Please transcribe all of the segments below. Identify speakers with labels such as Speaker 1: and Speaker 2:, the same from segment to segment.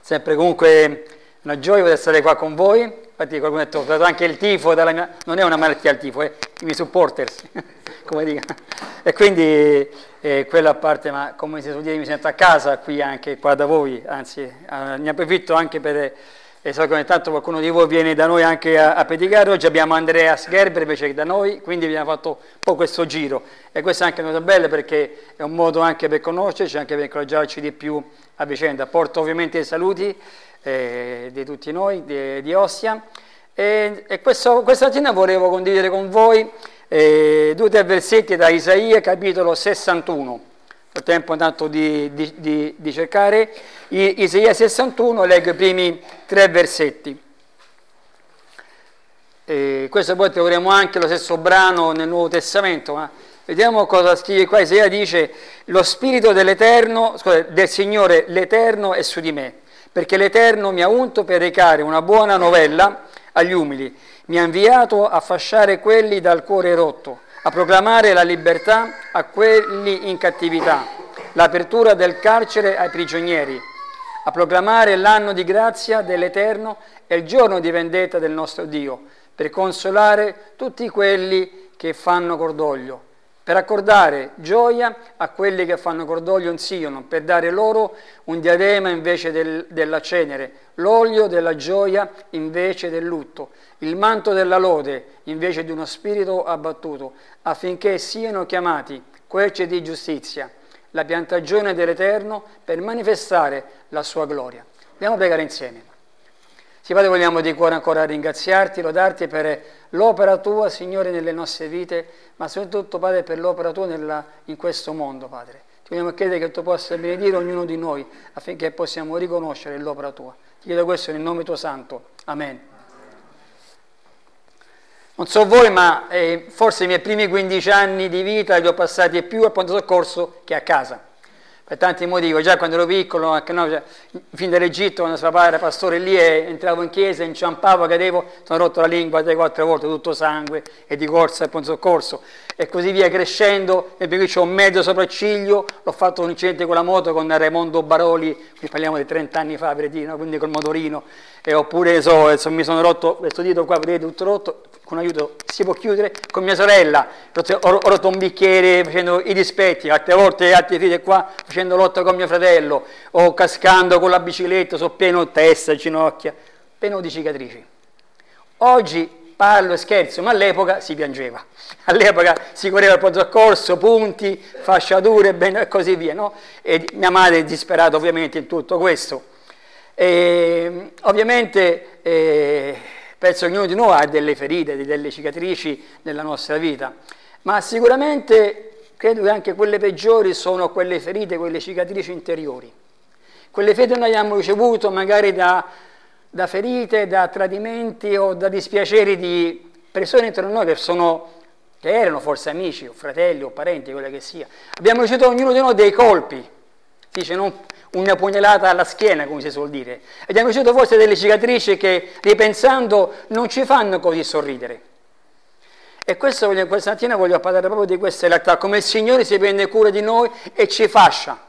Speaker 1: Sempre comunque una gioia poter stare qua con voi. Infatti qualcuno ha detto, ho dato anche il tifo, non è una malattia il tifo, i miei supporters, come dico. E quindi quello a parte, ma come si suol dire, mi sento a casa qui anche qua da voi, anzi ne approfitto anche per... E so che ogni tanto qualcuno di voi viene da noi anche a predicare. Oggi abbiamo Andreas Gerber invece che da noi, quindi abbiamo fatto un po' questo giro. E questa è anche una cosa bella perché è un modo anche per conoscerci, anche per incoraggiarci di più a vicenda. Porto ovviamente i saluti di tutti noi, di Ostia. E questa mattina volevo condividere con voi 2 o 3 versetti da Isaia, capitolo 61. Ho tempo tanto di cercare Isaia 61, leggo i primi 3 versetti. Questo poi troveremo anche lo stesso brano nel Nuovo Testamento, ma vediamo cosa scrive qua. Isaia dice: lo spirito del Signore l'Eterno è su di me, perché l'Eterno mi ha unto per recare una buona novella agli umili, mi ha inviato a fasciare quelli dal cuore rotto, a proclamare la libertà a quelli in cattività, l'apertura del carcere ai prigionieri, a proclamare l'anno di grazia dell'Eterno e il giorno di vendetta del nostro Dio, per consolare tutti quelli che fanno cordoglio, per accordare gioia a quelli che fanno cordoglio in Sion, per dare loro un diadema invece della cenere, l'olio della gioia invece del lutto, il manto della lode invece di uno spirito abbattuto, affinché siano chiamati querci di giustizia, la piantagione dell'Eterno, per manifestare la sua gloria. Andiamo a pregare insieme. Sì, Padre, vogliamo di cuore ancora ringraziarti, lodarti per l'opera tua, Signore, nelle nostre vite, ma soprattutto, Padre, per l'opera tua in questo mondo, Padre. Ti vogliamo chiedere che tu possa benedire ognuno di noi affinché possiamo riconoscere l'opera tua. Ti chiedo questo nel nome tuo santo. Amen. Non so voi, ma forse i miei primi 15 anni di vita li ho passati più al pronto soccorso che a casa. Per tanti motivi, già quando ero piccolo, anche no, fin dall'Egitto, quando suo padre era pastore lì, entravo in chiesa, inciampavo, cadevo, sono rotto la lingua 3-4 volte, tutto sangue e di corsa al pronto soccorso. E così via crescendo, e qui c'ho un mezzo sopracciglio, l'ho fatto un incidente con la moto con Raimondo Baroli, qui parliamo di 30 anni fa, per dire, no? Quindi col motorino, e oppure mi sono rotto questo dito qua, vedete, tutto rotto, con aiuto si può chiudere. Con mia sorella ho rotto un bicchiere facendo i dispetti, altre volte altre figlie qua facendo lotta con mio fratello, o cascando con la bicicletta, so pieno testa, ginocchia, pieno di cicatrici. Oggi parlo e scherzo, ma all'epoca si piangeva. All'epoca si correva al pronto soccorso, punti, fasciature e così via, no? E mia madre è disperata ovviamente in tutto questo. E, ovviamente penso che ognuno di noi ha delle ferite, delle cicatrici nella nostra vita, ma sicuramente credo che anche quelle peggiori sono quelle ferite, quelle cicatrici interiori. Quelle ferite noi abbiamo ricevuto magari da ferite, da tradimenti o da dispiaceri di persone intorno a noi che erano forse amici o fratelli o parenti, quello che sia. Abbiamo ricevuto ognuno di noi dei colpi, dice non una pugnalata alla schiena, come si suol dire. E abbiamo ricevuto forse delle cicatrici che, ripensando, non ci fanno così sorridere. E questa mattina voglio parlare proprio di questa realtà, come il Signore si prende cura di noi e ci fascia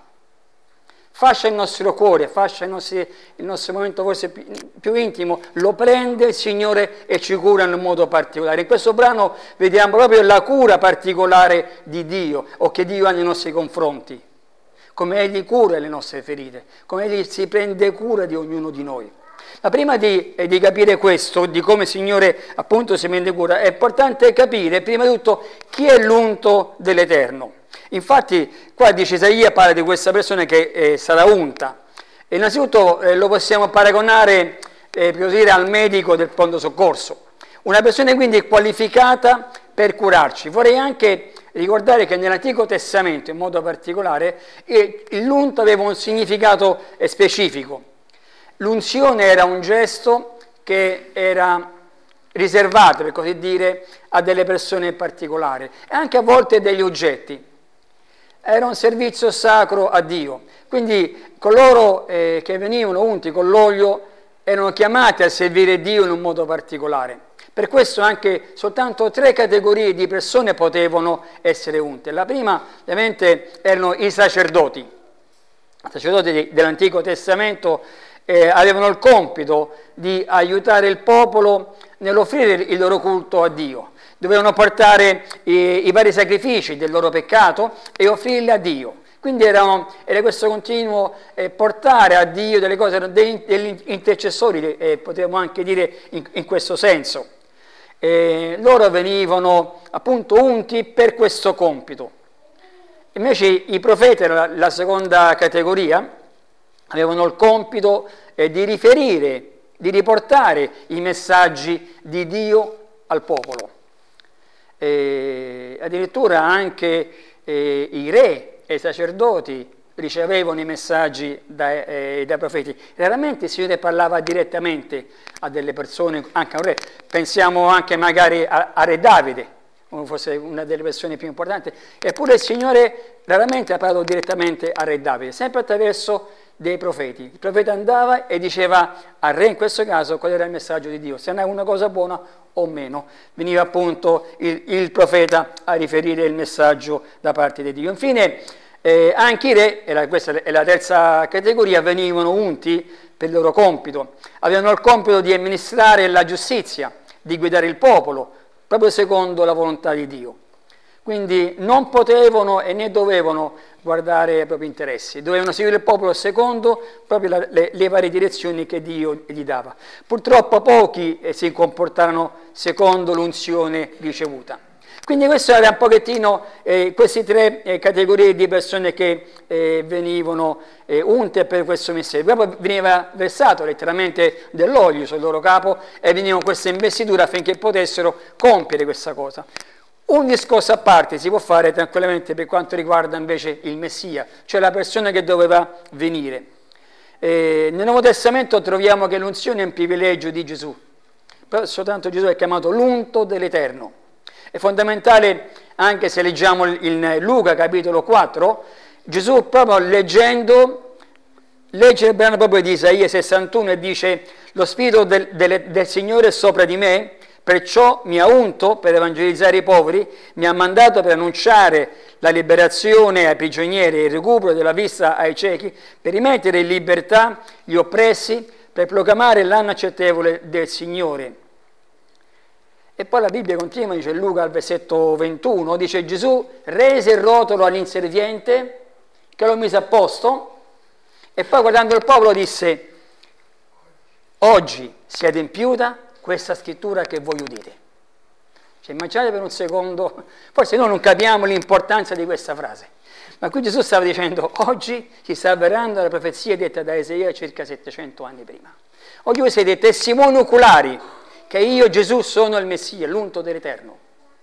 Speaker 1: il nostro cuore, fascia il nostro momento forse più intimo, lo prende il Signore e ci cura in un modo particolare. In questo brano vediamo proprio la cura particolare di Dio, o che Dio ha nei nostri confronti, come Egli cura le nostre ferite, come Egli si prende cura di ognuno di noi. Ma prima di capire questo, di come il Signore appunto si prende cura, è importante capire prima di tutto chi è l'unto dell'Eterno. Infatti qua dice Isaia, parla di questa persona che sarà unta. E innanzitutto lo possiamo paragonare per così dire, al medico del pronto soccorso. Una persona quindi qualificata per curarci. Vorrei anche ricordare che nell'Antico Testamento, in modo particolare, l'unto aveva un significato specifico. L'unzione era un gesto che era riservato, per così dire, a delle persone in particolare, e anche a volte degli oggetti. Era un servizio sacro a Dio. Quindi coloro che venivano unti con l'olio erano chiamati a servire Dio in un modo particolare. Per questo anche soltanto 3 categorie di persone potevano essere unte. La prima, ovviamente, erano i sacerdoti. I sacerdoti dell'Antico Testamento avevano il compito di aiutare il popolo nell'offrire il loro culto a Dio. Dovevano portare i vari sacrifici del loro peccato e offrirli a Dio. Quindi era questo continuo portare a Dio delle cose, erano degli intercessori, potremmo anche dire in questo senso. Loro venivano appunto unti per questo compito. Invece i profeti, la seconda categoria, avevano il compito di riferire, di riportare i messaggi di Dio al popolo. Addirittura anche i re e i sacerdoti ricevevano i messaggi dai profeti. Raramente il Signore parlava direttamente a delle persone, anche a un re. Pensiamo anche magari a Re Davide, come fosse una delle persone più importanti. Eppure il Signore raramente ha parlato direttamente a Re Davide, sempre attraverso dei profeti. Il profeta andava e diceva al re, in questo caso, qual era il messaggio di Dio, se era una cosa buona o meno. Veniva appunto il profeta a riferire il messaggio da parte di Dio. Infine, anche i re, questa è la terza categoria, venivano unti per il loro compito. Avevano il compito di amministrare la giustizia, di guidare il popolo, proprio secondo la volontà di Dio. Quindi non potevano e né dovevano guardare ai propri interessi, dovevano seguire il popolo secondo proprio le varie direzioni che Dio gli dava. Purtroppo pochi si comportarono secondo l'unzione ricevuta. Quindi questo era un pochettino queste tre categorie di persone che venivano unte per questo mistero. Poi veniva versato letteralmente dell'olio sul loro capo e venivano queste investiture affinché potessero compiere questa cosa. Un discorso a parte si può fare tranquillamente per quanto riguarda invece il Messia, cioè la persona che doveva venire. Nel Nuovo Testamento troviamo che l'unzione è un privilegio di Gesù, però soltanto Gesù è chiamato l'unto dell'Eterno. È fondamentale, anche se leggiamo in Luca capitolo 4, Gesù proprio legge il brano proprio di Isaia 61 e dice: lo Spirito del Signore è sopra di me, perciò mi ha unto per evangelizzare i poveri, mi ha mandato per annunciare la liberazione ai prigionieri e il recupero della vista ai ciechi, per rimettere in libertà gli oppressi, per proclamare l'anno accettevole del Signore. E poi la Bibbia continua, dice Luca al versetto 21, dice: Gesù rese il rotolo all'inserviente che lo mise a posto e poi guardando il popolo disse: oggi si è adempiuta questa scrittura che voi udite. Cioè, immaginate per un secondo, forse noi non capiamo l'importanza di questa frase, ma qui Gesù stava dicendo: oggi si sta avverando la profezia detta da Isaia circa 700 anni prima. Oggi voi siete testimoni oculari che io, Gesù, sono il Messia, l'unto dell'Eterno.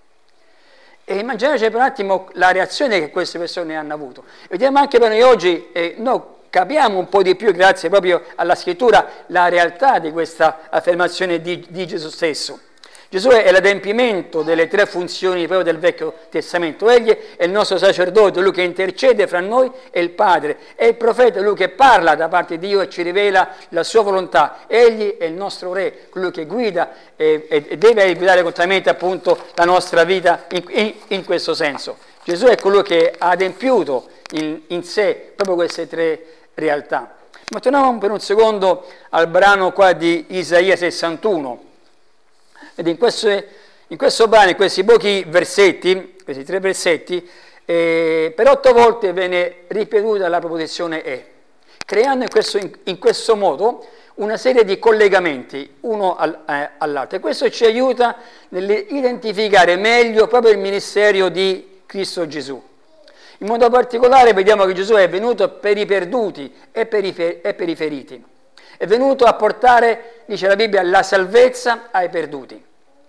Speaker 1: E immaginate per un attimo la reazione che queste persone hanno avuto. Vediamo anche per noi oggi, noi capiamo un po' di più, grazie proprio alla scrittura, la realtà di questa affermazione di Gesù stesso. Gesù è l'adempimento delle tre funzioni proprio del Vecchio Testamento. Egli è il nostro sacerdote, lui che intercede fra noi e il Padre. È il profeta, lui che parla da parte di Dio e ci rivela la sua volontà. Egli è il nostro Re, colui che guida e deve guidare continuamente appunto la nostra vita in questo senso. Gesù è colui che ha adempiuto in sé proprio queste tre realtà. Ma torniamo per un secondo al brano qua di Isaia 61. Ed in questo brano, in questi pochi versetti, questi 3 versetti, per 8 volte viene ripetuta la proposizione è, creando in questo modo una serie di collegamenti uno all'altro. E questo ci aiuta nell'identificare meglio proprio il ministero di Cristo Gesù. In modo particolare vediamo che Gesù è venuto per i perduti e per i feriti. È venuto a portare, dice la Bibbia, la salvezza ai perduti.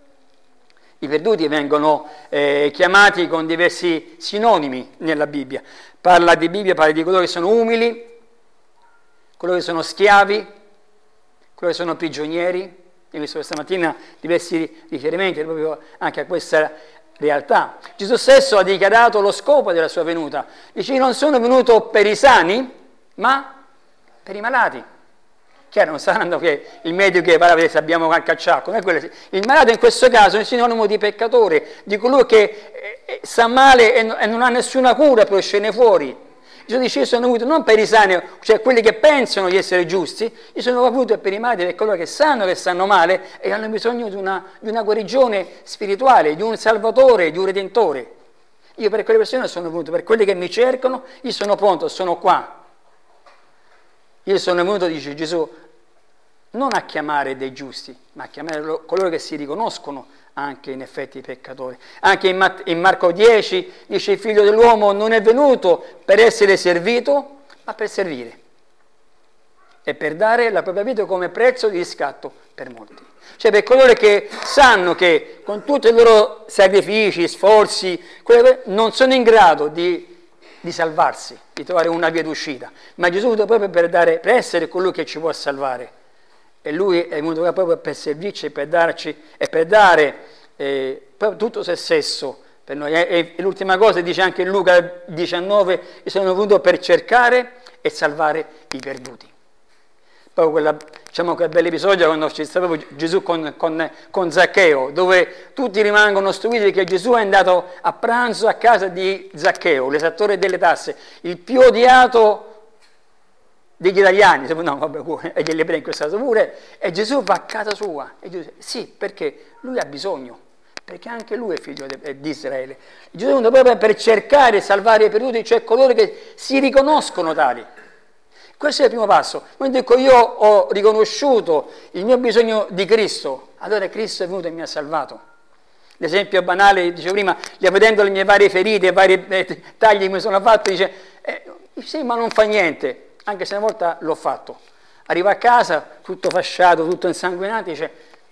Speaker 1: I perduti vengono chiamati con diversi sinonimi nella Bibbia. Parla di coloro che sono umili, coloro che sono schiavi, coloro che sono prigionieri. Ho visto questa mattina diversi riferimenti proprio anche a questa realtà. Gesù stesso ha dichiarato lo scopo della sua venuta. Dice: io non sono venuto per i sani, ma per i malati. Chiaro, non saranno che il medico che parla se abbiamo qualche acciacco, il malato in questo caso è un sinonimo di peccatore, di colui che sta male e non ha nessuna cura per uscirne fuori. Gesù dice: io sono venuto non per i sani, cioè quelli che pensano di essere giusti, io sono venuto per i malati, per coloro che stanno male e hanno bisogno di una guarigione spirituale, di un Salvatore, di un Redentore. Io per quelle persone sono venuto, per quelli che mi cercano, io sono pronto, sono qua. Io sono venuto, dice Gesù, non a chiamare dei giusti, ma a chiamare coloro che si riconoscono anche in effetti peccatori. Anche in Marco 10 dice: il figlio dell'uomo non è venuto per essere servito, ma per servire e per dare la propria vita come prezzo di riscatto per molti. Cioè per coloro che sanno che con tutti i loro sacrifici, sforzi, non sono in grado di salvarsi, di trovare una via d'uscita, ma Gesù è venuto proprio per essere colui che ci può salvare. E lui è venuto proprio per servirci, per darci e per dare tutto se stesso per noi. E l'ultima cosa dice anche in Luca 19: io sono venuto per cercare e salvare i perduti. Proprio quel bell'episodio quando ci sta proprio Gesù con Zaccheo, dove tutti rimangono stupiti che Gesù è andato a pranzo a casa di Zaccheo, l'esattore delle tasse, il più odiato degli italiani, no, vabbè, e degli ebrei in questo caso pure, e Gesù va a casa sua. E Gesù, sì, perché lui ha bisogno, perché anche lui è figlio di Israele. Gesù è venuto proprio per cercare di salvare i perduti, cioè coloro che si riconoscono tali. Questo è il primo passo. Quando dico io ho riconosciuto il mio bisogno di Cristo, allora Cristo è venuto e mi ha salvato. L'esempio banale, dicevo prima, vedendo le mie varie ferite, i vari tagli che mi sono fatto, dice, sì, ma non fa niente. Anche se una volta l'ho fatto. Arriva a casa, tutto fasciato, tutto insanguinato, dice,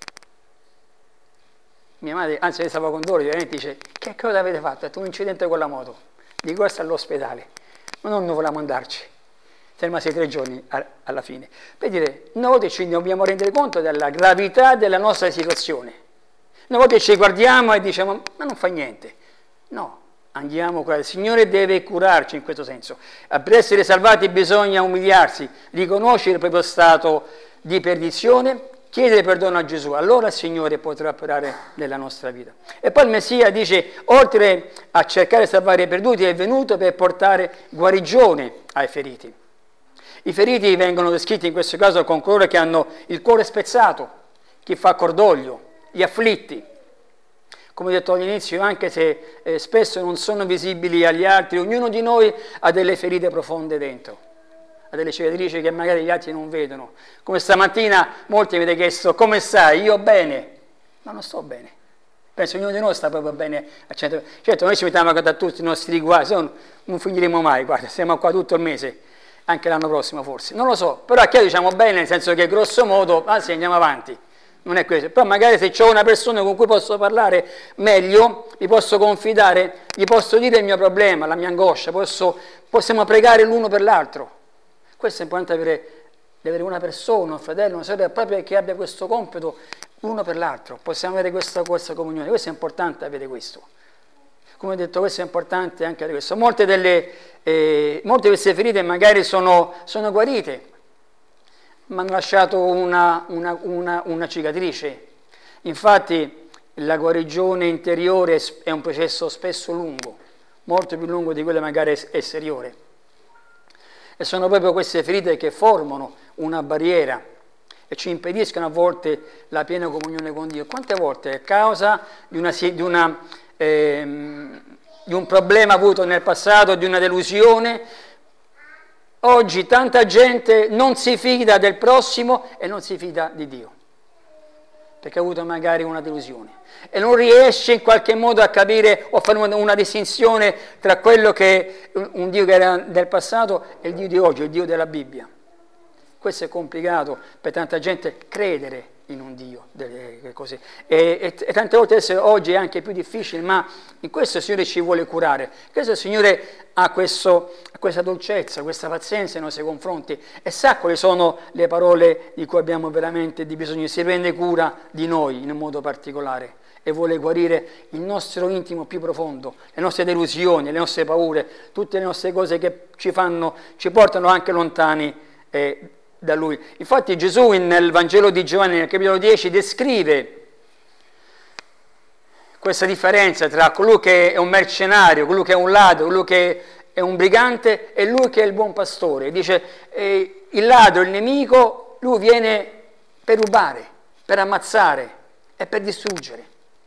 Speaker 1: mia madre, anzi stava con loro, dice, che cosa avete fatto? Ha detto: un incidente con la moto, di corsa all'ospedale, ma non volevamo andarci, siamo rimasti 3 giorni alla fine. Per dire, una volta ci dobbiamo rendere conto della gravità della nostra situazione, una volta ci guardiamo e diciamo: ma non fa niente, no. Andiamo qua, il Signore deve curarci in questo senso. Per essere salvati bisogna umiliarsi, riconoscere il proprio stato di perdizione, chiedere perdono a Gesù, allora il Signore potrà operare nella nostra vita. E poi il Messia dice: oltre a cercare di salvare i perduti, è venuto per portare guarigione ai feriti. I feriti vengono descritti in questo caso con coloro che hanno il cuore spezzato, chi fa cordoglio, gli afflitti. Come ho detto all'inizio, anche se spesso non sono visibili agli altri, ognuno di noi ha delle ferite profonde dentro, ha delle cicatrici che magari gli altri non vedono. Come stamattina molti mi hanno chiesto: come stai? Io bene, ma non sto bene. Penso che ognuno di noi sta proprio bene al 100%. Certo, noi ci mettiamo a guardare tutti i nostri riguardi, se no non finiremo mai, guarda, stiamo qua tutto il mese, anche l'anno prossimo forse, non lo so, però a chi diciamo bene, nel senso che grosso modo, anzi andiamo avanti. Non è questo, però magari se c'ho una persona con cui posso parlare meglio, gli posso confidare, gli posso dire il mio problema, la mia angoscia, possiamo pregare l'uno per l'altro. Questo è importante, avere una persona, un fratello, una sorella, proprio che abbia questo compito l'uno per l'altro. Possiamo avere questa comunione, questo è importante avere questo. Come ho detto, questo è importante anche avere questo. Molte di queste ferite magari sono guarite, ma hanno lasciato una cicatrice. Infatti la guarigione interiore è un processo spesso lungo, molto più lungo di quello magari esteriore. E sono proprio queste ferite che formano una barriera e ci impediscono a volte la piena comunione con Dio. Quante volte a causa di un problema avuto nel passato, di una delusione, oggi tanta gente non si fida del prossimo e non si fida di Dio, perché ha avuto magari una delusione e non riesce in qualche modo a capire o a fare una distinzione tra quello che un Dio che era del passato e il Dio di oggi, il Dio della Bibbia. Questo è complicato per tanta gente, credere in un Dio, così. E tante volte oggi è anche più difficile, ma in questo il Signore ci vuole curare. Questo il Signore ha questa dolcezza, questa pazienza nei nostri confronti e sa quali sono le parole di cui abbiamo veramente di bisogno. Si prende cura di noi in un modo particolare e vuole guarire il nostro intimo più profondo, le nostre delusioni, le nostre paure, tutte le nostre cose che ci portano anche lontani da Lui. Infatti Gesù nel Vangelo di Giovanni, nel capitolo 10, descrive questa differenza tra colui che è un mercenario, colui che è un ladro, colui che è un brigante e lui che è il buon pastore. Dice il ladro, il nemico, lui viene per rubare, per ammazzare e per distruggere.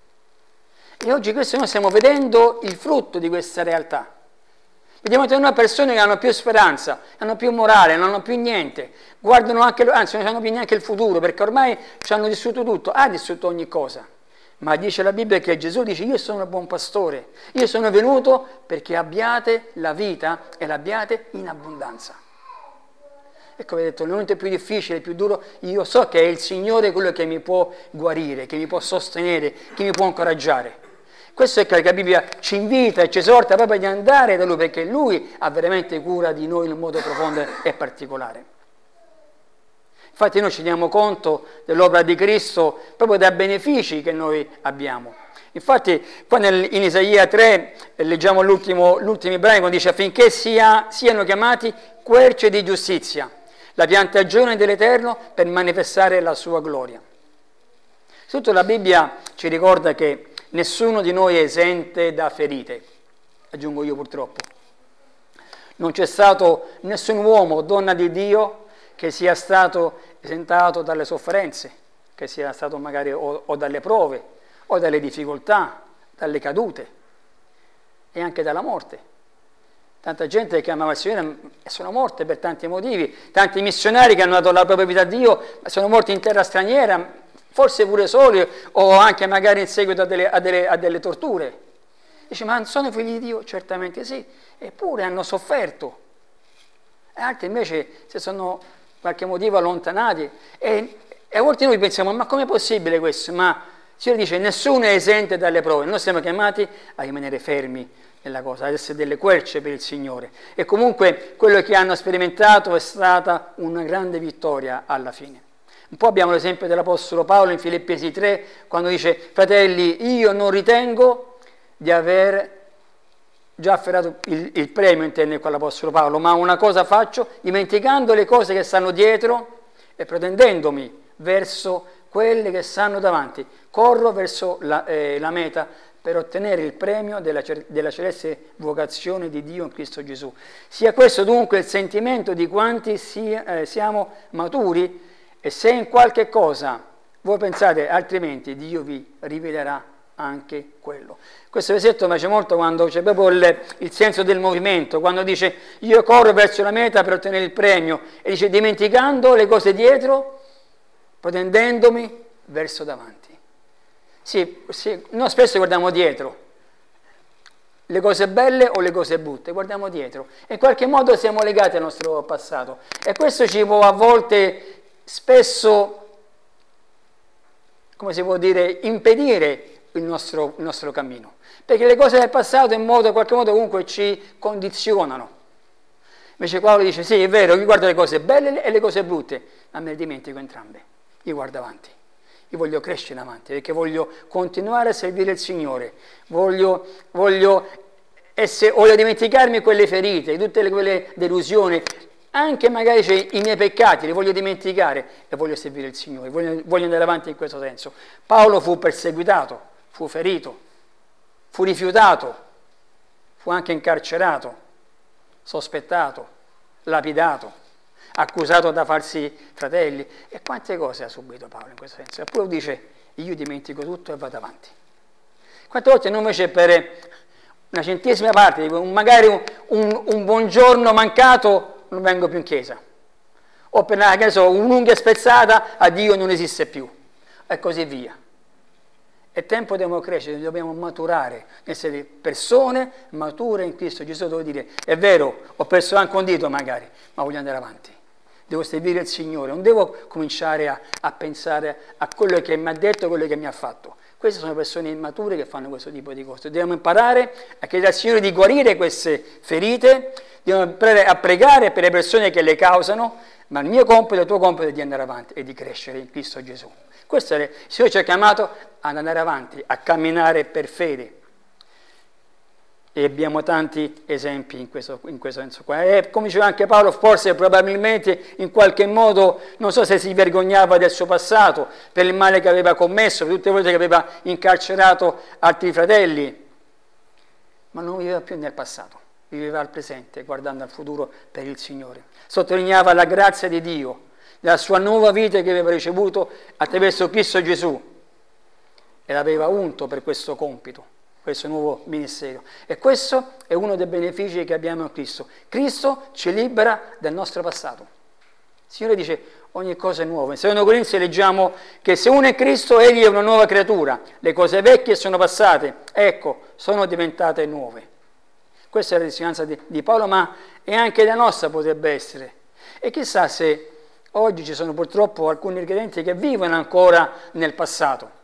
Speaker 1: E oggi questo noi stiamo vedendo il frutto di questa realtà. Vediamo che una persone che hanno più speranza, hanno più morale, non hanno più niente, guardano anche, anzi non hanno più neanche il futuro, perché ormai ci hanno distrutto tutto, ha distrutto ogni cosa. Ma dice la Bibbia che Gesù dice: io sono il buon pastore, io sono venuto perché abbiate la vita e l'abbiate in abbondanza. Ecco, vi ho detto, il momento più difficile, più duro, io so che è il Signore quello che mi può guarire, che mi può sostenere, che mi può incoraggiare. Questo è che la Bibbia ci invita e ci esorta proprio di andare da Lui, perché Lui ha veramente cura di noi in un modo profondo e particolare. Infatti noi ci diamo conto dell'opera di Cristo proprio dai benefici che noi abbiamo. Infatti qua in Isaia 3 leggiamo l'ultimo brano, quando dice: affinché siano chiamati querce di giustizia, la piantagione dell'Eterno per manifestare la sua gloria. Soprattutto la Bibbia ci ricorda che nessuno di noi è esente da ferite, aggiungo io purtroppo. Non c'è stato nessun uomo o donna di Dio che sia stato esentato dalle sofferenze, che sia stato magari o dalle prove, o dalle difficoltà, dalle cadute e anche dalla morte. Tanta gente che amava il Signore e sono morte per tanti motivi, tanti missionari che hanno dato la propria vita a Dio, ma sono morti in terra straniera, forse pure soli o anche magari in seguito a delle torture. Dice: ma non sono figli di Dio? Certamente sì, eppure hanno sofferto. E altri invece si sono per qualche motivo allontanati. E a volte noi pensiamo: ma com'è possibile questo? Ma il Signore dice: nessuno è esente dalle prove. Noi siamo chiamati a rimanere fermi nella cosa, ad essere delle querce per il Signore. E comunque quello che hanno sperimentato è stata una grande vittoria alla fine. Un po' abbiamo l'esempio dell'Apostolo Paolo in Filippesi 3, quando dice: fratelli, io non ritengo di aver già afferrato il premio, intende qua l'Apostolo Paolo, ma una cosa faccio, dimenticando le cose che stanno dietro e protendendomi verso quelle che stanno davanti, corro verso la meta per ottenere il premio della celeste vocazione di Dio in Cristo Gesù. Sia questo dunque il sentimento di quanti siamo maturi, e se in qualche cosa voi pensate altrimenti, Dio vi rivelerà anche quello. Questo versetto mi piace molto quando c'è proprio il senso del movimento, quando dice: io corro verso la meta per ottenere il premio, e dice: dimenticando le cose dietro, protendendomi verso davanti. Sì, noi spesso guardiamo dietro, le cose belle o le cose brutte, guardiamo dietro, e in qualche modo siamo legati al nostro passato, e questo ci può a volte spesso, come si può dire, impedire il nostro cammino, perché le cose del passato in qualche modo comunque ci condizionano. Invece Paolo dice: sì, è vero, io guardo le cose belle e le cose brutte, ma me le dimentico entrambe, io guardo avanti, io voglio crescere avanti, perché voglio continuare a servire il Signore, voglio dimenticarmi quelle ferite, tutte quelle delusioni, anche magari i miei peccati, li voglio dimenticare e voglio servire il Signore, voglio andare avanti in questo senso. Paolo fu perseguitato, fu ferito, fu rifiutato, fu anche incarcerato, sospettato, lapidato, accusato da falsi fratelli. E quante cose ha subito Paolo in questo senso? Eppure dice: io dimentico tutto e vado avanti. Quante volte noi invece per una centesima parte, magari un buongiorno mancato, non vengo più in chiesa, o per un'unghia spezzata, a Dio non esiste più, e così via. È tempo dobbiamo crescere, dobbiamo maturare, essere persone mature in Cristo Gesù. Devo dire: è vero, ho perso anche un dito magari, ma voglio andare avanti, devo servire il Signore, non devo cominciare a pensare a quello che mi ha detto, quello che mi ha fatto. Queste sono persone immature che fanno questo tipo di cose. Dobbiamo imparare a chiedere al Signore di guarire queste ferite, dobbiamo imparare a pregare per le persone che le causano, ma il mio compito e il tuo compito è di andare avanti e di crescere in Cristo Gesù. Questo è il Signore ci ha chiamato ad andare avanti, a camminare per fede. E abbiamo tanti esempi in questo senso qua. E come diceva anche Paolo, forse probabilmente in qualche modo, non so se si vergognava del suo passato, per il male che aveva commesso, per tutte le volte che aveva incarcerato altri fratelli, ma non viveva più nel passato, viveva al presente, guardando al futuro per il Signore. Sottolineava la grazia di Dio, la sua nuova vita che aveva ricevuto attraverso Cristo Gesù e l'aveva unto per questo compito, questo nuovo ministero. E questo è uno dei benefici che abbiamo in Cristo. Cristo ci libera dal nostro passato. Il Signore dice ogni cosa è nuova. In 2 Corinzi leggiamo che se uno è Cristo, egli è una nuova creatura. Le cose vecchie sono passate, ecco, sono diventate nuove. Questa è la testimonianza di Paolo, ma è anche la nostra potrebbe essere. E chissà se oggi ci sono purtroppo alcuni credenti che vivono ancora nel passato.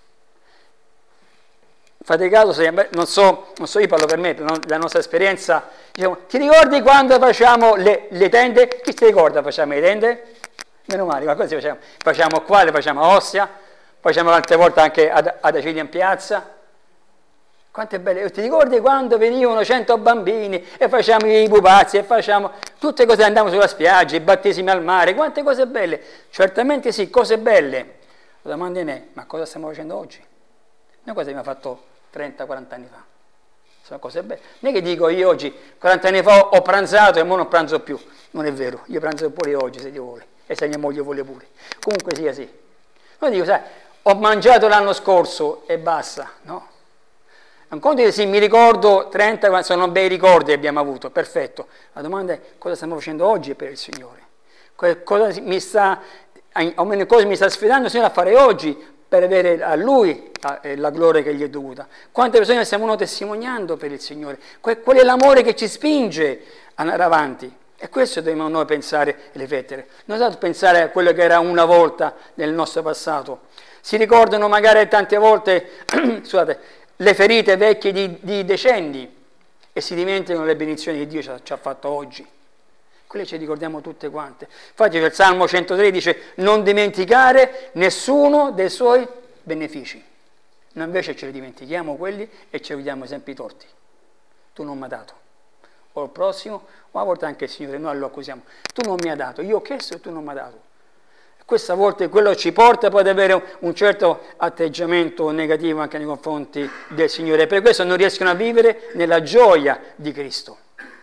Speaker 1: Fate caso, non so, io parlo per me, per la nostra esperienza, diciamo, ti ricordi quando facciamo le tende? Chi si ricorda facciamo le tende? Meno male, ma così facciamo qua, le facciamo a Ostia, facciamo tante volte anche ad Acilia in piazza. Quanto è bello, ti ricordi quando venivano 100 bambini e facciamo i pupazzi e facciamo tutte cose, andavamo sulla spiaggia, i battesimi al mare, quante cose belle. Certamente sì, cose belle. La domanda è, ma cosa stiamo facendo oggi? Noi cosa abbiamo fatto 30-40 anni fa? Sono cose belle. Non è che dico io oggi, 40 anni fa ho pranzato e ora non pranzo più. Non è vero, io pranzo pure oggi se Dio vuole e se mia moglie vuole pure. Comunque sia sì. Non dico, sai, ho mangiato l'anno scorso e basta, no? Un conto di sì, mi ricordo 30, sono bei ricordi che abbiamo avuto, perfetto. La domanda è cosa stiamo facendo oggi per il Signore? Cosa mi sta sfidando il Signore a fare oggi per avere a Lui la gloria che gli è dovuta? Quante persone stiamo noi testimoniando per il Signore? Qual è l'amore che ci spinge ad andare avanti? E questo dobbiamo noi pensare e riflettere. Non tanto pensare a quello che era una volta nel nostro passato. Si ricordano magari tante volte, scusate, le ferite vecchie di decenni e si dimenticano le benedizioni che Dio ci ha fatto oggi. Quelle ci ricordiamo tutte quante. Infatti il Salmo 103 dice non dimenticare nessuno dei suoi benefici. Noi invece ce li dimentichiamo quelli e ci vediamo esempi torti. Tu non mi hai dato. O il prossimo, o a volte anche il Signore, noi lo accusiamo. Tu non mi hai dato, io ho chiesto e tu non mi hai dato. Questa volta quello ci porta poi ad avere un certo atteggiamento negativo anche nei confronti del Signore. Per questo non riescono a vivere nella gioia di Cristo.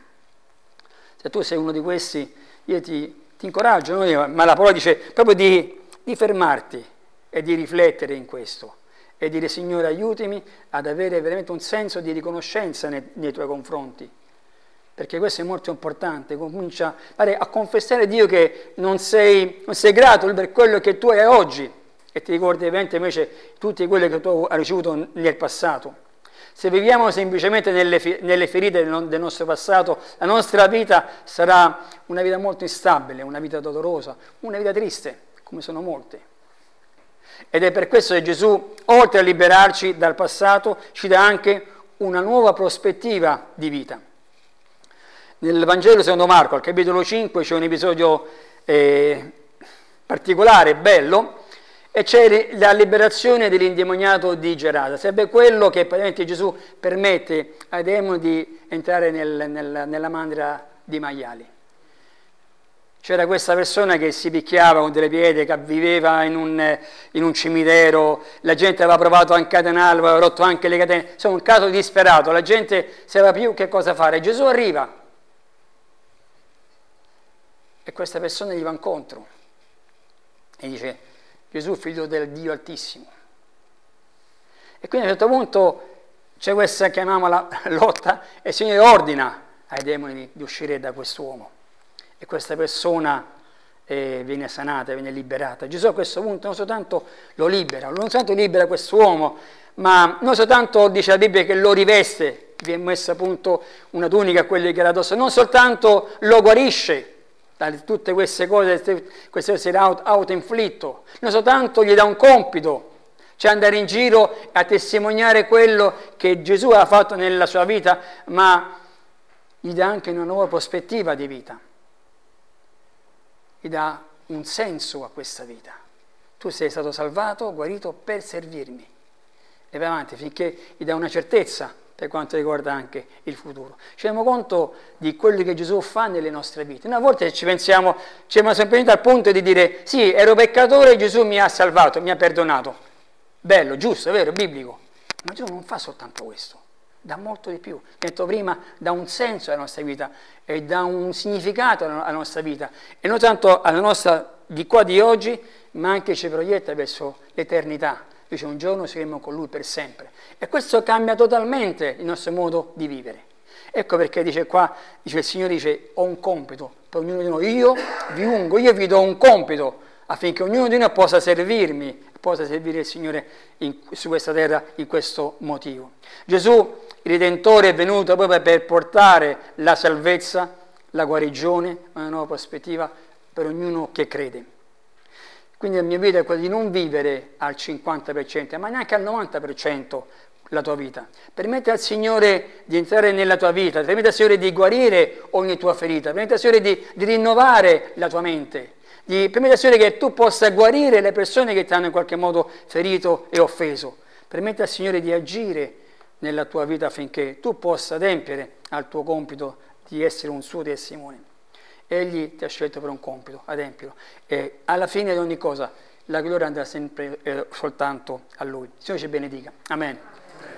Speaker 1: Se tu sei uno di questi, io ti incoraggio, ma la parola dice proprio di fermarti e di riflettere in questo e dire Signore aiutami ad avere veramente un senso di riconoscenza nei tuoi confronti. Perché questo è molto importante, comincia a confessare a Dio che non sei grato per quello che tu hai oggi e ti ricordi ovviamente invece tutti quelli che tu hai ricevuto nel passato. Se viviamo semplicemente nelle ferite del nostro passato, la nostra vita sarà una vita molto instabile, una vita dolorosa, una vita triste, come sono molte. Ed è per questo che Gesù, oltre a liberarci dal passato, ci dà anche una nuova prospettiva di vita. Nel Vangelo secondo Marco, al capitolo 5, c'è un episodio particolare, bello, e c'è la liberazione dell'indemoniato di Gerasa. Sarebbe quello che praticamente Gesù permette ai demoni di entrare nella mandria di maiali. C'era questa persona che si picchiava con delle pietre, che viveva in un cimitero, la gente aveva provato a incatenarlo, aveva rotto anche le catene. Insomma, un caso disperato, la gente sapeva più che cosa fare. Gesù arriva e questa persona gli va incontro e dice Gesù figlio del Dio Altissimo. E quindi a un certo punto c'è questa, chiamiamola, lotta e il Signore ordina ai demoni di uscire da quest'uomo e questa persona viene sanata, viene liberata. Gesù a questo punto non soltanto lo libera, non soltanto libera quest'uomo, ma non soltanto dice la Bibbia che lo riveste, viene messa appunto una tunica a quelli che era addosso, non soltanto lo guarisce da tutte queste cose auto-inflitto, non soltanto gli dà un compito, cioè andare in giro a testimoniare quello che Gesù ha fatto nella sua vita, ma gli dà anche una nuova prospettiva di vita, gli dà un senso a questa vita. Tu sei stato salvato, guarito per servirmi. E vai avanti finché gli dà una certezza per quanto riguarda anche il futuro. Ci rendiamo conto di quello che Gesù fa nelle nostre vite. Noi a volte ci pensiamo, ci siamo semplicemente al punto di dire sì, ero peccatore e Gesù mi ha salvato, mi ha perdonato. Bello, giusto, è vero, è biblico. Ma Gesù non fa soltanto questo. dà molto di più. Come detto prima, dà un senso alla nostra vita e dà un significato alla nostra vita. E non tanto alla nostra di qua di oggi, ma anche ci proietta verso l'eternità. Dice un giorno saremo con Lui per sempre. E questo cambia totalmente il nostro modo di vivere. Ecco perché dice qua, dice il Signore dice, ho un compito per ognuno di noi. Io vi ungo, io vi do un compito affinché ognuno di noi possa servirmi, possa servire il Signore su questa terra in questo motivo. Gesù, il Redentore, è venuto proprio per portare la salvezza, la guarigione, una nuova prospettiva per ognuno che crede. Quindi il mio invito è quello di non vivere al 50%, ma neanche al 90% la tua vita. Permette al Signore di entrare nella tua vita, permette al Signore di guarire ogni tua ferita, permette al Signore di rinnovare la tua mente, permette al Signore che tu possa guarire le persone che ti hanno in qualche modo ferito e offeso. Permette al Signore di agire nella tua vita affinché tu possa adempiere al tuo compito di essere un suo testimone. Egli ti ha scelto per un compito, adempilo. E alla fine di ogni cosa la gloria andrà sempre soltanto a Lui. Il Signore ci benedica. Amen.